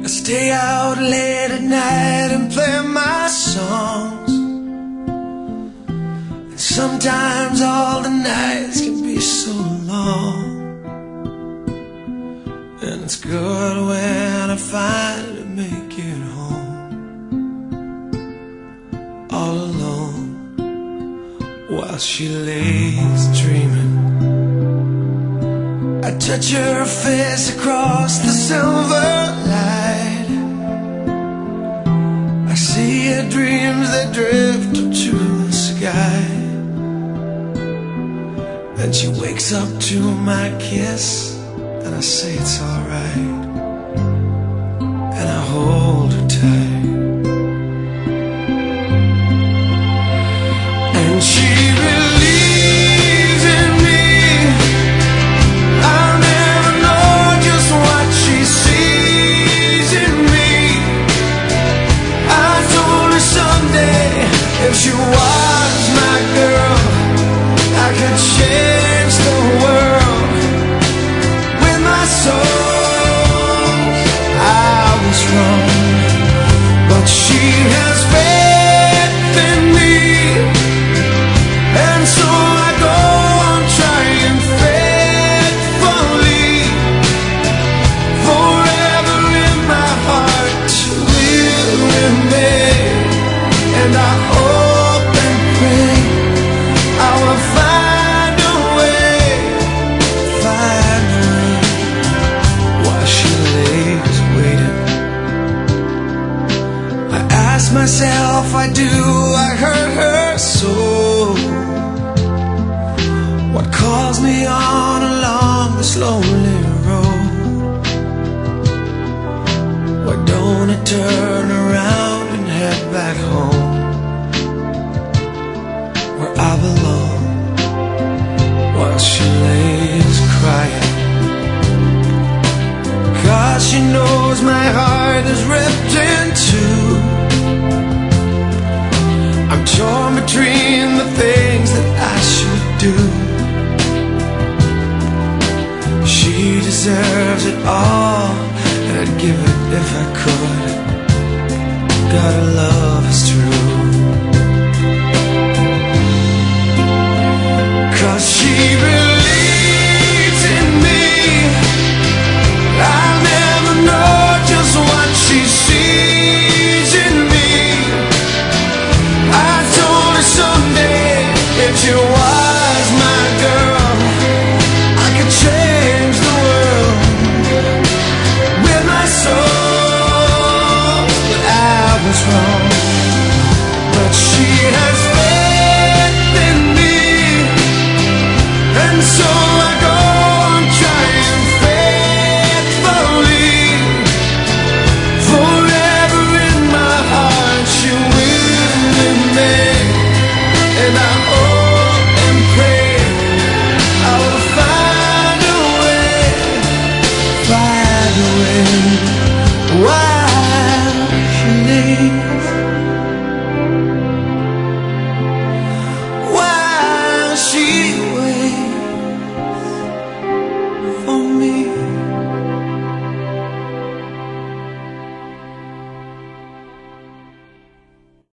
stay out late at night and play my songs. And sometimes all the nights can be so long. And it's good when I finally make it home, all alone, while she lays dreaming. I touch her face across the silver light. I see her dreams that drift up to the sky. Then she wakes up to my kiss, and I say it's alright, and I hold her tight. And she believes in me. I'll never know just what she sees in me. I told her someday, if she was my girl, I could change the world with my soul. I was wrong, but she has faith in me, and so I go on trying faithfully, forever in my heart she will remain. And I hope and pray I will find a way while she lays waiting. I ask myself, I hurt her so? What calls me on along this lonely road? Why don't I turn around and head back home, where I belong, while she lays crying? 'Cause she knows my heart is ripped in two. I'm torn between the things that I should do. She deserves it all, and I'd give it if I could. God, her love is true. 'Cause she believes in me. I'll never know just what she sees in me. I told her someday, if she was my girl, I could change the world with my soul. But I was wrong,